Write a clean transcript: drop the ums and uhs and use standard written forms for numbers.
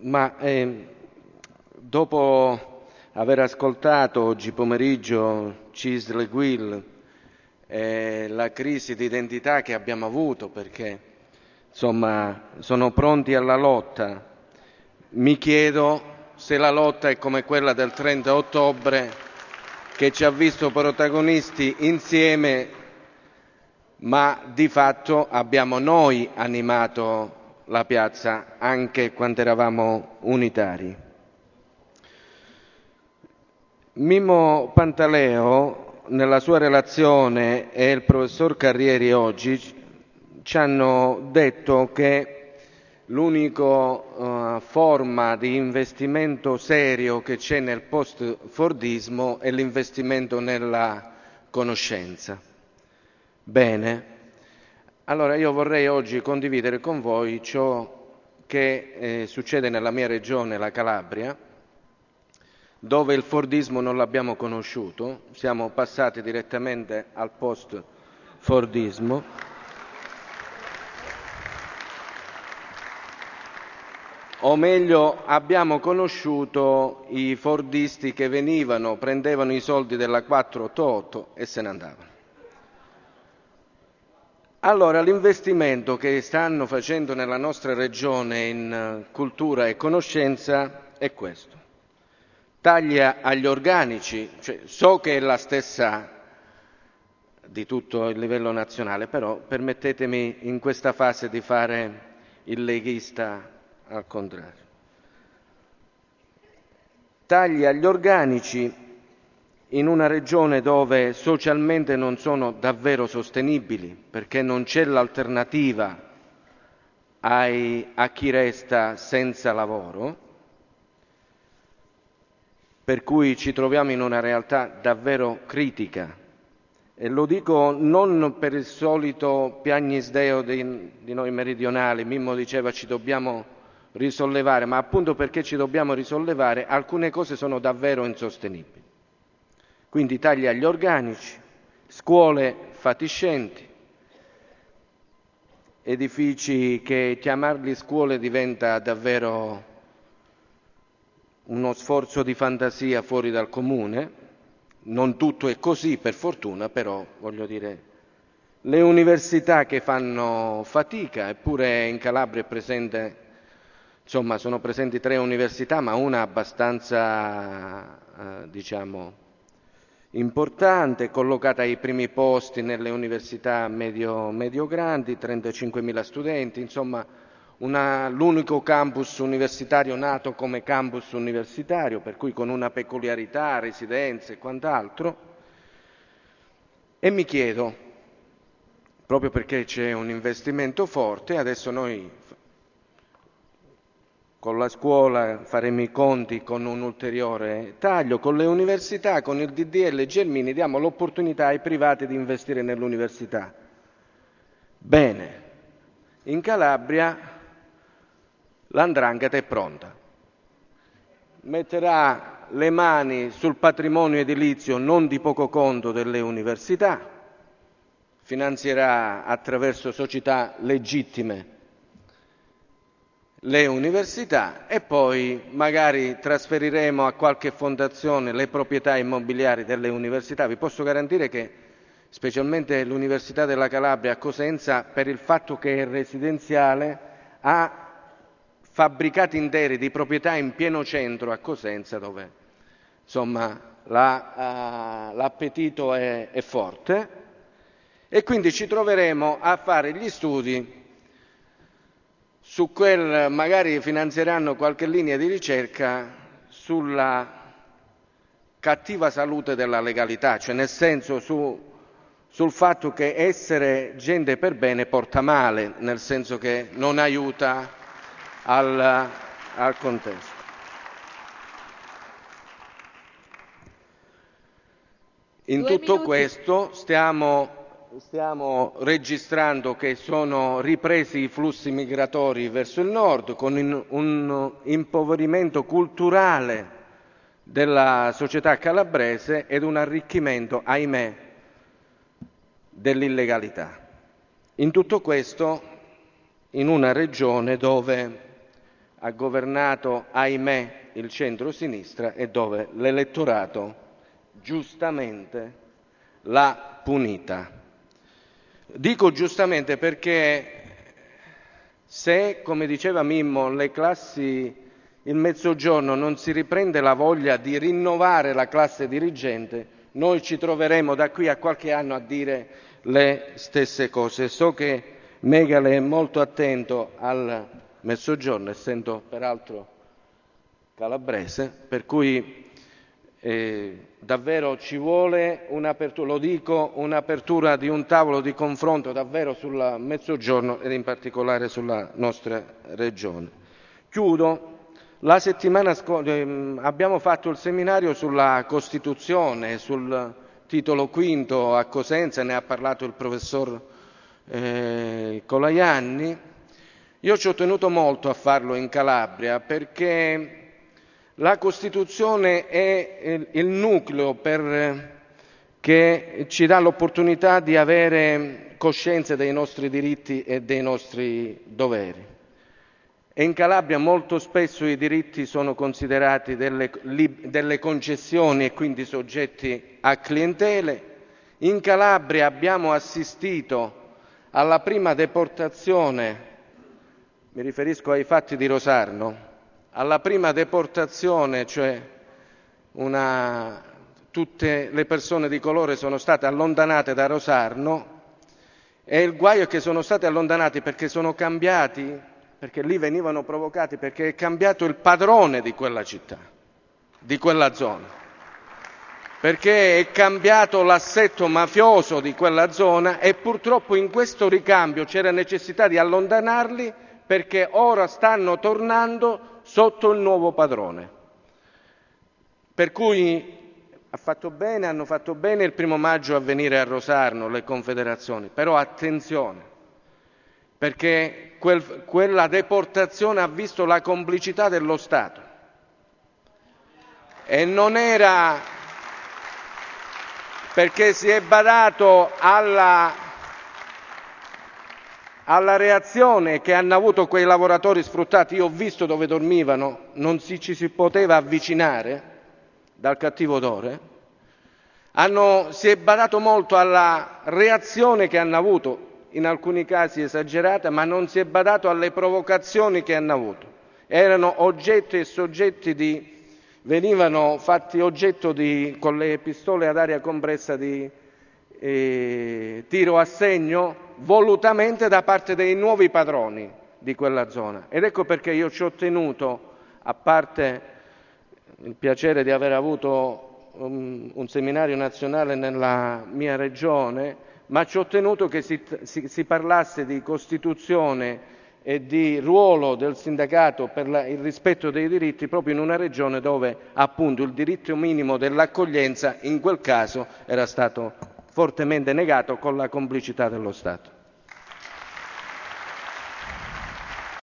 Ma dopo aver ascoltato oggi pomeriggio CISL e UIL, la crisi di identità che abbiamo avuto, perché insomma sono pronti alla lotta, mi chiedo se la lotta è come quella del 30 ottobre che ci ha visto protagonisti insieme, ma di fatto abbiamo noi animato la piazza anche quando eravamo unitari. Mimmo Pantaleo, nella sua relazione, e il professor Carrieri oggi ci hanno detto che l'unica forma di investimento serio che c'è nel post-fordismo è l'investimento nella conoscenza. Bene. Allora io vorrei oggi condividere con voi ciò che succede nella mia regione, la Calabria, dove il fordismo non l'abbiamo conosciuto, siamo passati direttamente al post-fordismo. O meglio, abbiamo conosciuto i fordisti che venivano, prendevano i soldi della 488 e se ne andavano. Allora, l'investimento che stanno facendo nella nostra regione in cultura e conoscenza è questo. Taglia agli organici, cioè, so che è la stessa di tutto il livello nazionale, però permettetemi in questa fase di fare il leghista al contrario. Taglia agli organici in una regione dove socialmente non sono davvero sostenibili, perché non c'è l'alternativa a chi resta senza lavoro, per cui ci troviamo in una realtà davvero critica. E lo dico non per il solito piagnisdeo di noi meridionali, Mimmo diceva ci dobbiamo risollevare, ma appunto perché ci dobbiamo risollevare alcune cose sono davvero insostenibili. Quindi tagli agli organici, scuole fatiscenti, edifici che chiamarli scuole diventa davvero uno sforzo di fantasia fuori dal comune. Non tutto è così, per fortuna, però voglio dire, le università che fanno fatica, eppure in Calabria è presente, insomma, sono presenti 3 università, ma una abbastanza, diciamo, importante, collocata ai primi posti nelle università medio-grandi, 35.000 studenti, insomma l'unico campus universitario nato come campus universitario, per cui con una peculiarità, residenze e quant'altro. E mi chiedo, proprio perché c'è un investimento forte, adesso noi con la scuola faremo i conti con un ulteriore taglio, con le università, con il DDL Gelmini diamo l'opportunità ai privati di investire nell'università. Bene, in Calabria l''ndrangheta è pronta, metterà le mani sul patrimonio edilizio non di poco conto delle università, finanzierà attraverso società legittime le università e poi magari trasferiremo a qualche fondazione le proprietà immobiliari delle università. Vi posso garantire che specialmente l'Università della Calabria a Cosenza, per il fatto che è residenziale, ha fabbricati interi di proprietà in pieno centro a Cosenza, dove insomma l'appetito è forte, e quindi ci troveremo a fare gli studi su magari finanzieranno qualche linea di ricerca sulla cattiva salute della legalità, cioè nel senso sul fatto che essere gente per bene porta male, nel senso che non aiuta al contesto. In tutto questo stiamo registrando che sono ripresi i flussi migratori verso il nord, con un impoverimento culturale della società calabrese ed un arricchimento, ahimè, dell'illegalità. In tutto questo in una regione dove ha governato, ahimè, il centro-sinistra e dove l'elettorato giustamente l'ha punita. Dico giustamente perché se, come diceva Mimmo, le classi, il Mezzogiorno non si riprende la voglia di rinnovare la classe dirigente, noi ci troveremo da qui a qualche anno a dire le stesse cose. So che Megale è molto attento al Mezzogiorno, essendo peraltro calabrese, per cui davvero ci vuole un'apertura, lo dico, un'apertura di un tavolo di confronto davvero sul Mezzogiorno ed in particolare sulla nostra regione. Chiudo. La settimana scorsa abbiamo fatto il seminario sulla Costituzione, sul titolo quinto a Cosenza, ne ha parlato il professor Colajanni. Io ci ho tenuto molto a farlo in Calabria perché la Costituzione è il nucleo che ci dà l'opportunità di avere coscienza dei nostri diritti e dei nostri doveri. E in Calabria molto spesso i diritti sono considerati delle concessioni e quindi soggetti a clientele. In Calabria abbiamo assistito alla prima deportazione, mi riferisco ai fatti di Rosarno, alla prima deportazione, cioè tutte le persone di colore sono state allontanate da Rosarno e il guaio è che sono state allontanati perché sono cambiati, perché lì venivano provocati, perché è cambiato il padrone di quella città, di quella zona, perché è cambiato l'assetto mafioso di quella zona e purtroppo in questo ricambio c'era necessità di allontanarli perché ora stanno tornando sotto il nuovo padrone. Per cui hanno fatto bene il 1° maggio a venire a Rosarno le confederazioni, però attenzione, perché quella deportazione ha visto la complicità dello Stato e non era perché si è badato alla reazione che hanno avuto quei lavoratori sfruttati. Io ho visto dove dormivano, non ci si poteva avvicinare dal cattivo odore. Si è badato molto alla reazione che hanno avuto, in alcuni casi esagerata, ma non si è badato alle provocazioni che hanno avuto. Erano oggetti e soggetti venivano fatti oggetto con le pistole ad aria compressa di tiro a segno volutamente da parte dei nuovi padroni di quella zona. Ed ecco perché io ci ho tenuto, a parte il piacere di aver avuto un seminario nazionale nella mia regione, ma ci ho tenuto che si parlasse di Costituzione e di ruolo del sindacato per il rispetto dei diritti proprio in una regione dove appunto il diritto minimo dell'accoglienza in quel caso era stato fortemente negato con la complicità dello Stato.